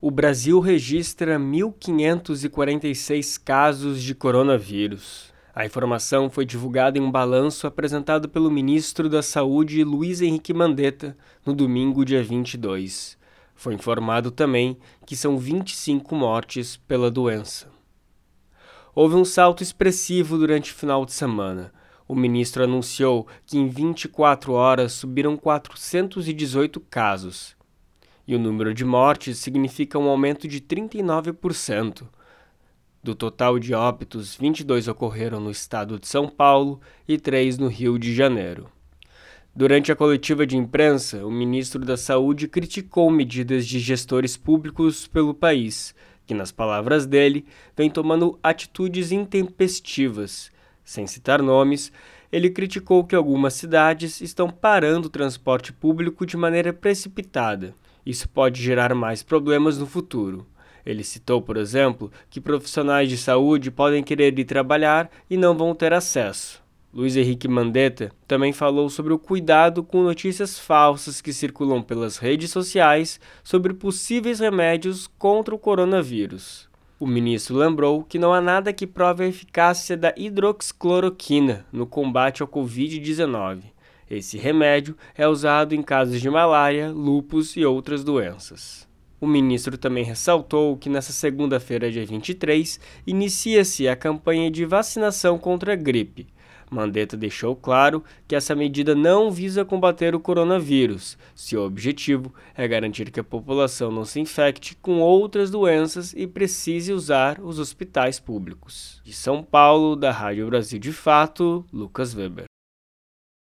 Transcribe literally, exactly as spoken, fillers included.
O Brasil registra mil quinhentos e quarenta e seis casos de coronavírus. A informação foi divulgada em um balanço apresentado pelo ministro da Saúde, Luiz Henrique Mandetta, no domingo, dia vinte e dois. Foi informado também que são vinte e cinco mortes pela doença. Houve um salto expressivo durante o final de semana. O ministro anunciou que em vinte e quatro horas subiram quatrocentos e dezoito casos. E o número de mortes significa um aumento de trinta e nove por cento. Do total de óbitos, vinte e dois ocorreram no estado de São Paulo e três no Rio de Janeiro. Durante a coletiva de imprensa, o ministro da Saúde criticou medidas de gestores públicos pelo país, que, nas palavras dele, vem tomando atitudes intempestivas. Sem citar nomes, ele criticou que algumas cidades estão parando o transporte público de maneira precipitada. Isso pode gerar mais problemas no futuro. Ele citou, por exemplo, que profissionais de saúde podem querer ir trabalhar e não vão ter acesso. Luiz Henrique Mandetta também falou sobre o cuidado com notícias falsas que circulam pelas redes sociais sobre possíveis remédios contra o coronavírus. O ministro lembrou que não há nada que prove a eficácia da hidroxicloroquina no combate ao covid dezenove. Esse remédio é usado em casos de malária, lúpus e outras doenças. O ministro também ressaltou que nesta segunda-feira, dia vinte e três, inicia-se a campanha de vacinação contra a gripe. Mandetta deixou claro que essa medida não visa combater o coronavírus. Seu objetivo é garantir que a população não se infecte com outras doenças e precise usar os hospitais públicos. De São Paulo, da Rádio Brasil de Fato, Lucas Weber.